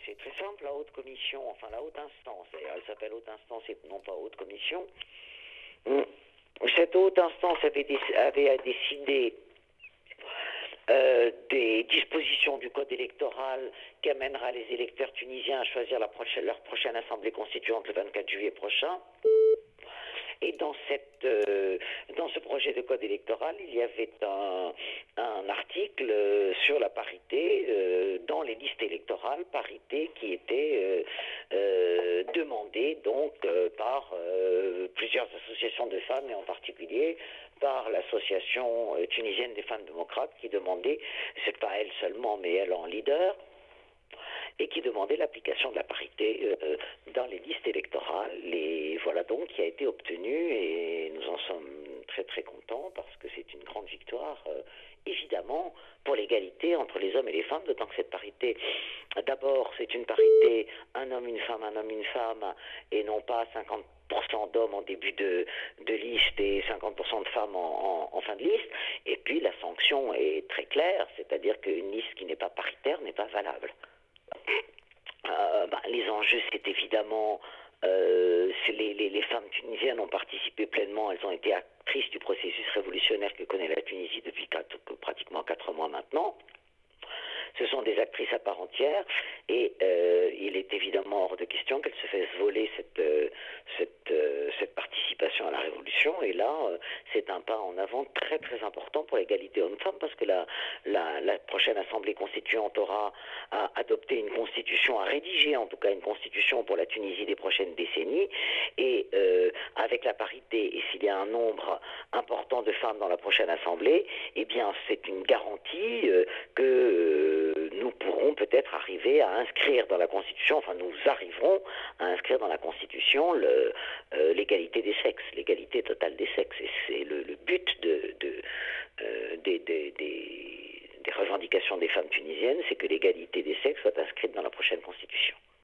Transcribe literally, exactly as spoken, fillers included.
c'est très simple, la haute commission, enfin la haute instance, d'ailleurs, elle s'appelle haute instance et non pas haute commission. Cette haute instance avait, déc- avait décidé euh, des dispositions du code électoral qui amènera les électeurs tunisiens à choisir la prochaine, leur prochaine assemblée constituante le vingt-quatre juillet prochain. Et dans, cette, euh, dans ce projet de code électoral, il y avait un, un article euh, sur la parité euh, dans les listes électorales, parité qui était euh, euh, demandée donc euh, par euh, plusieurs associations de femmes et en particulier par l'association euh, tunisienne des femmes démocrates qui demandait, c'est pas elle seulement mais elle en leader, et qui demandait l'application de la parité euh, dans les listes électorales. Et voilà donc qui a été obtenu et nous en sommes très très contents parce que c'est une grande victoire, euh, évidemment, pour l'égalité entre les hommes et les femmes, d'autant que cette parité, d'abord, c'est une parité un homme, une femme, un homme, une femme, et non pas cinquante pour cent d'hommes en début de, de liste et cinquante pour cent de femmes en, en, en fin de liste. Et puis la sanction est très claire, c'est-à-dire qu'une liste qui n'est pas paritaire n'est pas valable. Euh, bah, les enjeux, c'est évidemment, euh, c'est les, les, les femmes tunisiennes ont participé pleinement, elles ont été actrices du processus révolutionnaire que connaît la Tunisie depuis quatre, pratiquement quatre mois maintenant. Ce sont des actrices à part entière et euh, il est évidemment hors de question qu'elles se fassent voler cette, euh, cette, euh, cette participation à la révolution. Et là, euh, c'est un pas en avant très très important pour l'égalité homme-femme parce que la, la, la prochaine Assemblée constituante aura à adopter une constitution, à rédiger en tout cas une constitution pour la Tunisie des prochaines décennies. Et euh, avec la parité, et s'il y a un nombre important de femmes dans la prochaine Assemblée, eh bien c'est une garantie euh, que euh, nous pourrons peut-être arriver à inscrire dans la Constitution, enfin nous arriverons à inscrire dans la Constitution le, euh, l'égalité des sexes, l'égalité totale des sexes. Et c'est le, le but de, de, euh, des, des, des, des revendications des femmes tunisiennes, c'est que l'égalité des sexes soit inscrite dans la prochaine Constitution.